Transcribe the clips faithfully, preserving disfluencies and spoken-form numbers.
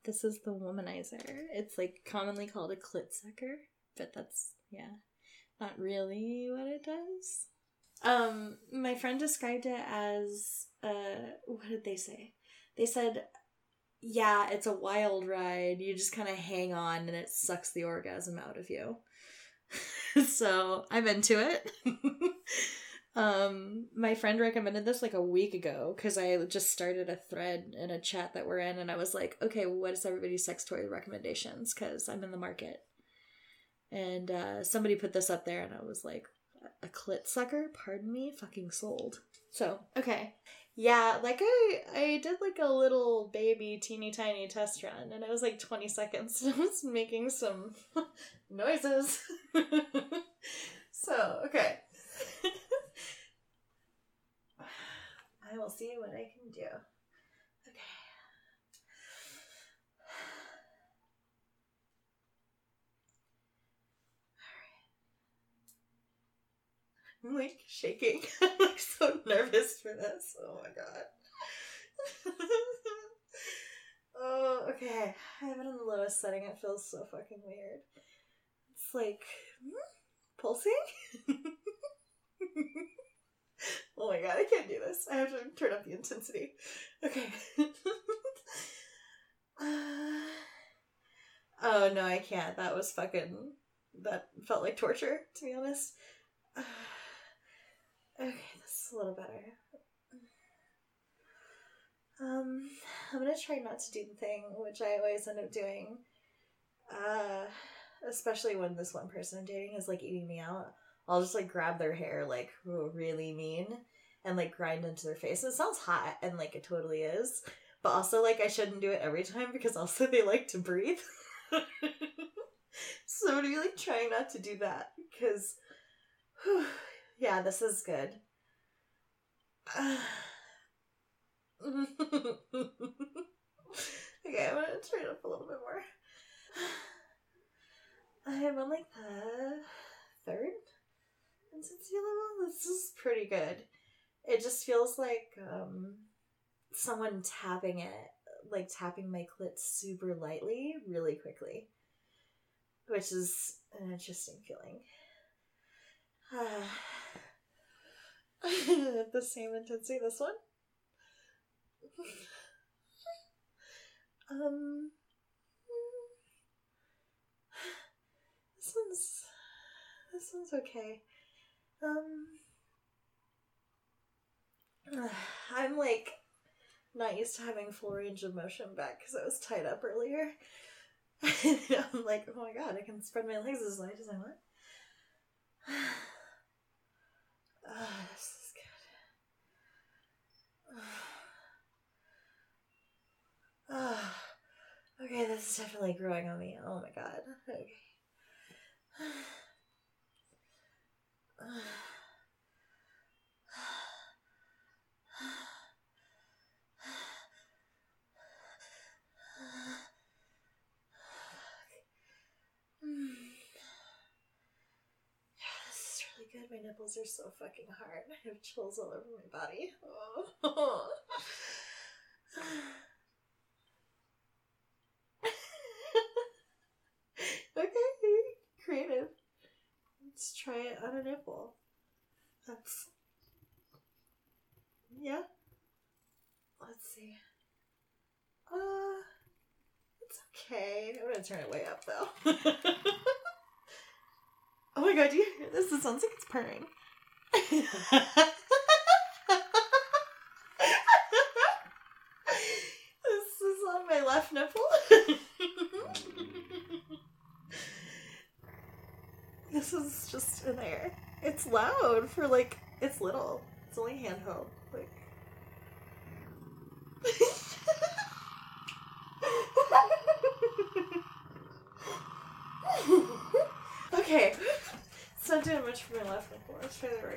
This is the womanizer. It's like commonly called a clit sucker, but that's, yeah, not really what it does. Um, my friend described it as, uh, what did they say? They said, yeah, it's a wild ride. You just kind of hang on and it sucks the orgasm out of you. So I'm into it. um, my friend recommended this like a week ago because I just started a thread in a chat that we're in, and I was like, okay, well, what is everybody's sex toy recommendations? Because I'm in the market. And uh, somebody put this up there, and I was like, a clit sucker? Pardon me? Fucking sold. So, okay. Yeah, like I I did like a little baby teeny tiny test run, and it was like twenty seconds, and I was making some noises. So, okay. I will see what I can do. Okay. I'm like shaking. I'm like so nervous for this. Oh my god. Oh, okay. I have it on the lowest setting. It feels so fucking weird. It's like pulsing. Oh my god, I can't do this. I have to turn up the intensity. Okay. uh, oh no, I can't. That was fucking. That felt like torture, to be honest. Uh, okay, this is a little better. Um, I'm gonna try not to do the thing, which I always end up doing. Uh, especially when this one person I'm dating is like eating me out. I'll just like grab their hair like really mean and like grind into their face. And it sounds hot, and like it totally is. But also like I shouldn't do it every time because also they like to breathe. So I'm gonna be like trying not to do that because, whew, yeah, this is good. Uh, okay, I'm gonna turn it up a little bit more. I'm on like the third intensity level. This is pretty good. It just feels like um someone tapping it, like tapping my clit super lightly, really quickly, which is an interesting feeling. Uh, the same intensity, this one. um, this one's this one's okay. Um, uh, I'm like not used to having full range of motion back because I was tied up earlier. I'm like, oh my god, I can spread my legs as wide as I want. Oh, this is good. Oh, okay, this is definitely growing on me. Oh my god. Okay. Good, my nipples are so fucking hard. I have chills all over my body. Oh. Okay, creative. Let's try it on a nipple. That's... Yeah? Let's see. Uh, it's okay. I'm gonna turn it way up, though. Oh my god, do you hear this? It sounds like it's purring. This is on my left nipple. This is just in there. It's loud for like, it's little. It's only handheld. Like. Okay. It's not doing much for my left nipple. Let's try the right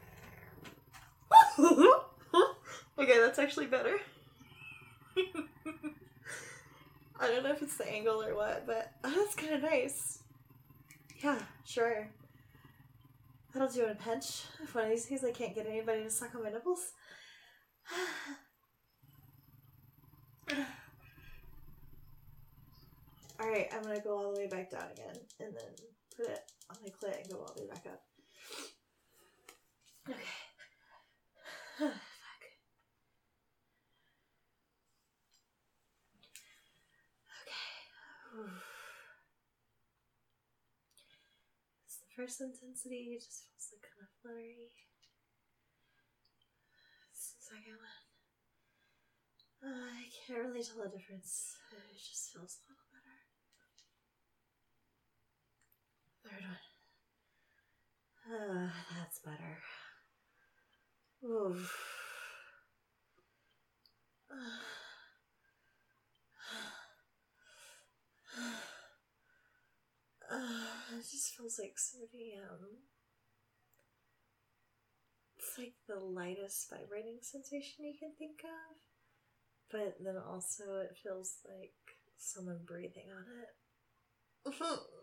one. Okay, that's actually better. I don't know if it's the angle or what, but oh, that's kind of nice. Yeah, sure. That'll do in a pinch. If one of these days I can't get anybody to suck on my nipples. Alright, I'm gonna go all the way back down again, and then put it on my clit and go all the way back up. Okay. Fuck. Okay. It's the first intensity, it just feels like kind of fluttery. It's the second one. Uh, I can't really tell the difference. It just feels a little better. Third one. Uh, that's better. Oof. Uh, uh, it just feels like somebody, um, it's like the lightest vibrating sensation you can think of, but then also it feels like someone breathing on it.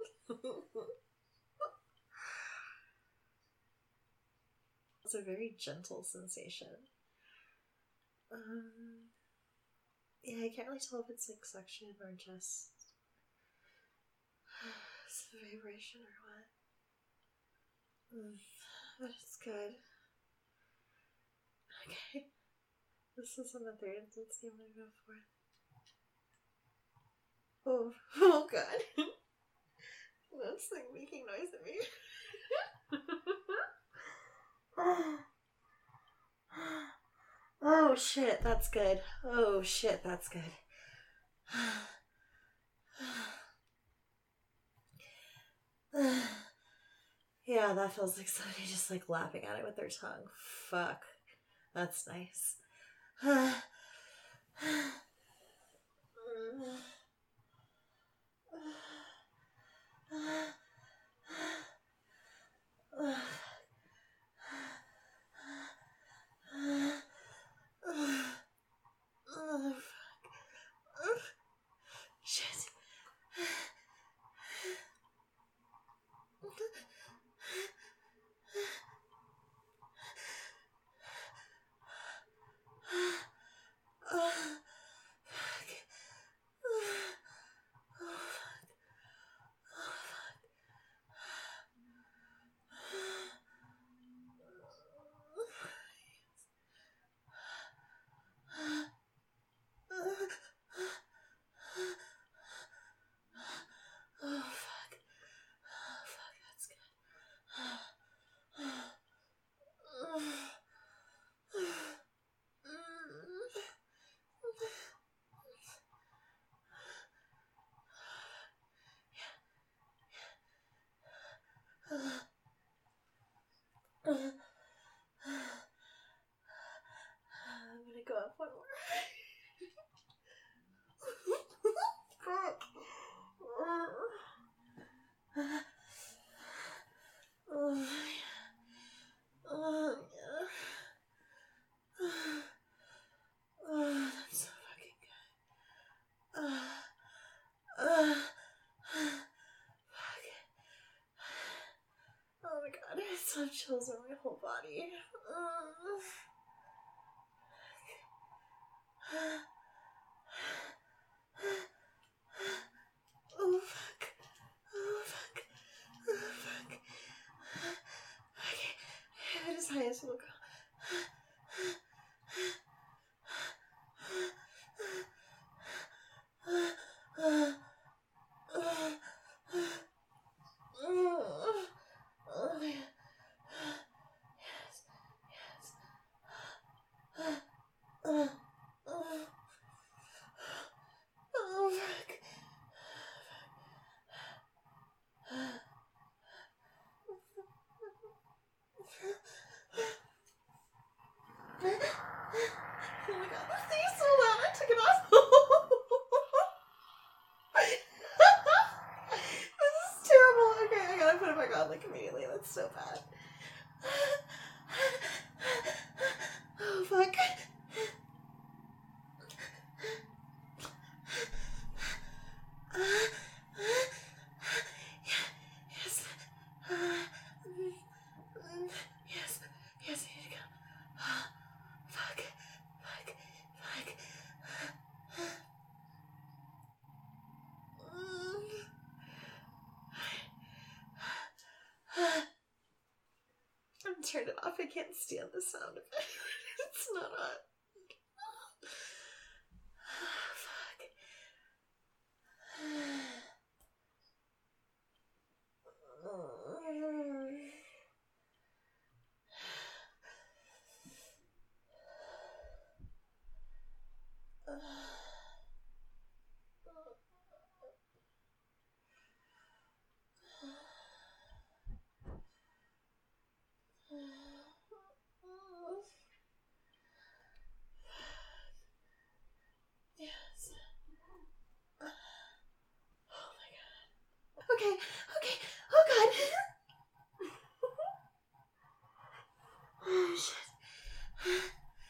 It's a very gentle sensation. Um, yeah, I can't really tell if it's like suction or just some vibration or what. Mm, but it's good. Okay. This is on the third intensity I'm gonna go for. Oh, oh god. That's like making noise at me. Oh shit, that's good. Oh shit, that's good. Yeah, that feels like somebody just like lapping at it with their tongue. Fuck. That's nice. Shit. Oh fuck. Oh fuck, that's good. I'm gonna go up one more. Oh, oh, yeah. Oh, that's so fucking good. Uh, uh, fuck. Oh my god, I just have chills on my whole body. Uh, oh fuck. Oh fuck. Oh fuck. Okay, I have it as high as we'll go. Oh my god, this thing is so loud, I took it off. This is terrible. Okay, I gotta put it back on like immediately. That's so bad. Oh fuck. Yes. Yes. Yes, I need to go. Fuck. Fuck. Fuck. turned it off. I can't stand the sound of it. It's not on. Yes. Oh my god. Okay, okay. Oh god. Oh shit.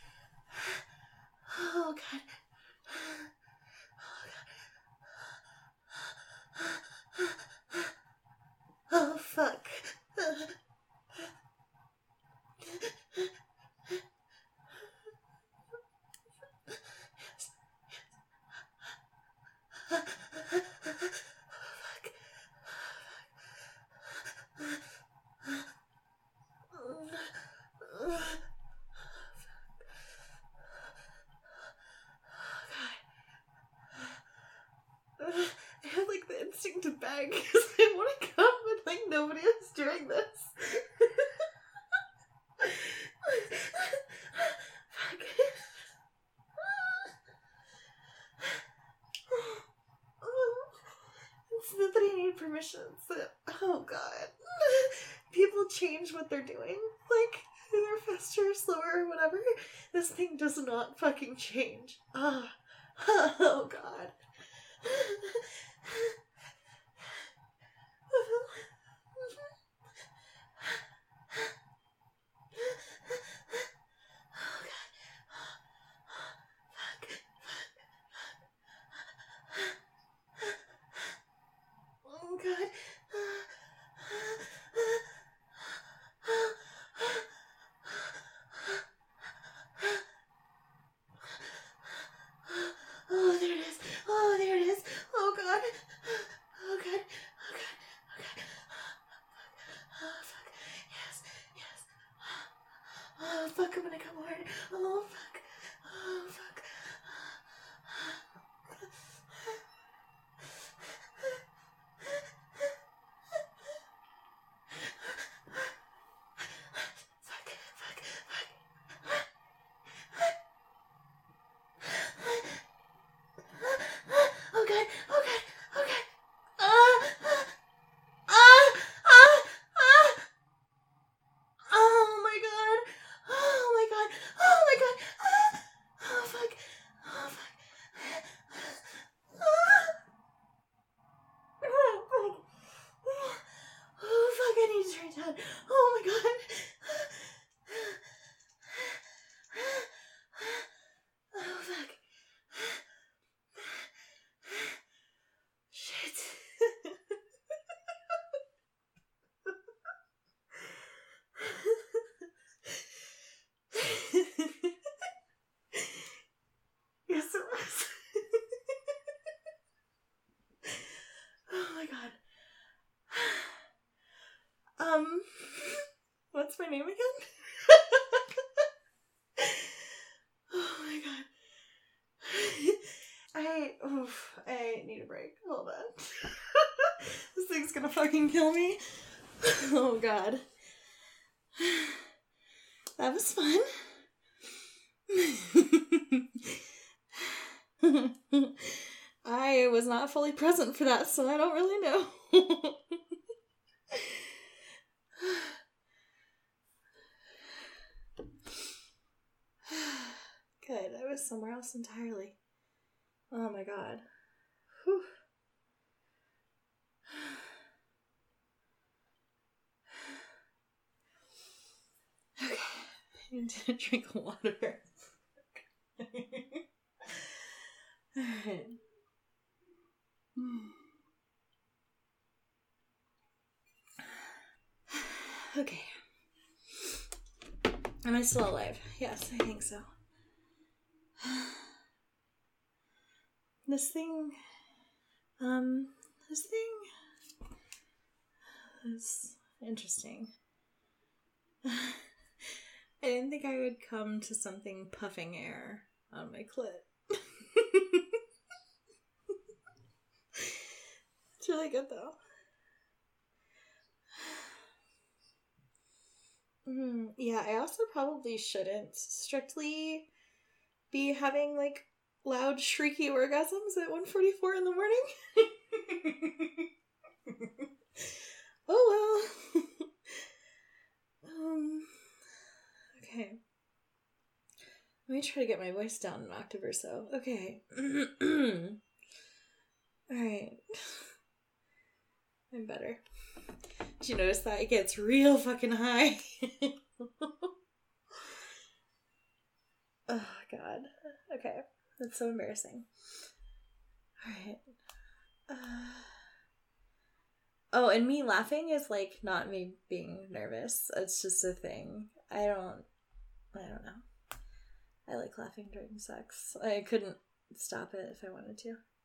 Oh god. Oh fuck. I have like the instinct to beg because I want to come, but like nobody else doing this. Fuck. It's not that I need permission. It's that, oh god. People change what they're doing. Like, they're faster or slower or whatever. This thing does not fucking change. Ah. Oh god. Oh god. Oh, there it is. Oh, there it is. Oh god. Oh god. Oh god. Oh god. Oh fuck. Yes. Yes. Oh fuck, I'm gonna come hard. Oh fuck. Oh fuck. Fuck, fuck, fuck. Oh god, oh god, oh god. Ah, ah, ah, ah. Oh my god. Oh my god. Oh my god. Ah. Oh fuck. Oh fuck. Ah. Oh fuck. Oh fuck, I need to turn down. Oh my god. Oh fuck. Shit. Yes, it was. Oh my god. Um, what's my name again? Oh my god. I, oof, I need a break. Hold on. This thing's gonna fucking kill me. Oh god. That was fun. I was not fully present for that, so I don't really know. Good, I was somewhere else entirely. Oh my god. Whew. Okay, I need to drink water. Alright. Okay. Am I still alive? Yes, I think so. This thing, um, this thing is interesting. I didn't think I would come to something puffing air on my clit. It's really good though. Mm, yeah, I also probably shouldn't strictly be having like loud shrieky orgasms at one forty-four in the morning. Oh well. um okay. Let me try to get my voice down an octave or so. Okay. Alright. I'm better. Did you notice that? It gets real fucking high. Oh, God. Okay. That's so embarrassing. Alright. Uh... Oh, and me laughing is, like, not me being nervous. It's just a thing. I don't... I don't know. I like laughing during sex. I couldn't stop it if I wanted to.